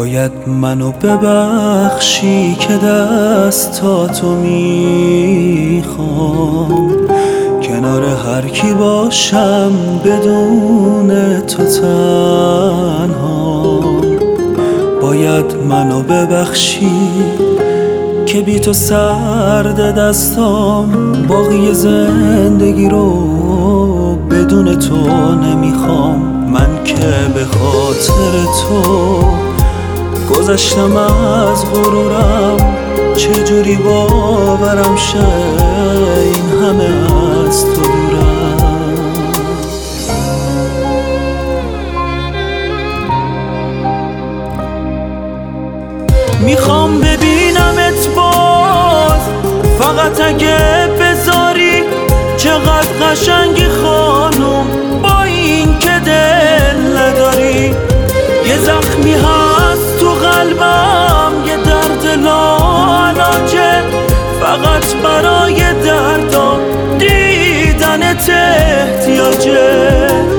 باید منو ببخشی که دستاتو میخوام، کنار هر کی باشم بدون تو تنها. باید منو ببخشی که بی تو سرد دستام، باقی زندگی رو بدون تو نمیخوام. من که به خاطر تو گذشتم از غرورم، چجوری باورم شه این همه از تو دورم. میخوام ببینمت باز، فقط اگه بذاری. چقدر قشنگی خانوم با این که دل نداری. یه زخمی هست تو قلبم، یه درد لاعلاجه، فقط برای دردام دیدنت احتیاجه.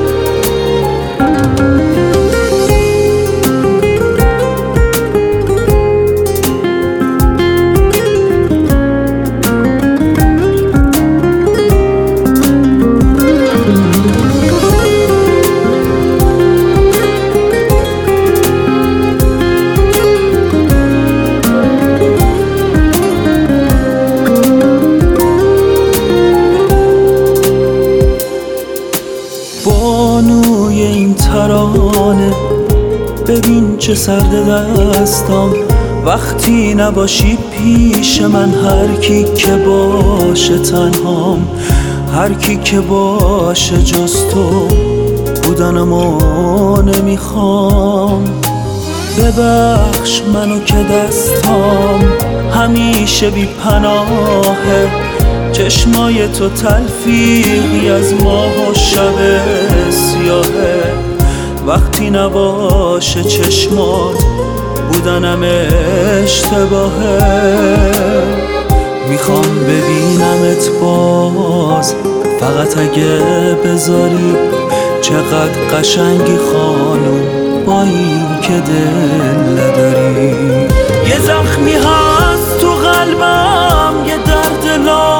بانوی این ترانه ببین چه سرد دستام، وقتی نباشی پیش من. هر کی که باشه تنهام، هر کی که باشه جز تو بودنمو نمیخوام. ببخش منو که دستام همیشه بی پناهه، چشمای تو تلفیقی از ماه و شب سیاهه. وقتی نباشه چشمات بودنم اشتباهه. میخوام ببینمت باز، فقط اگه بذاری. چقدر قشنگی خانوم با این که دل نداری. یه زخمی هست تو قلبم، یه درد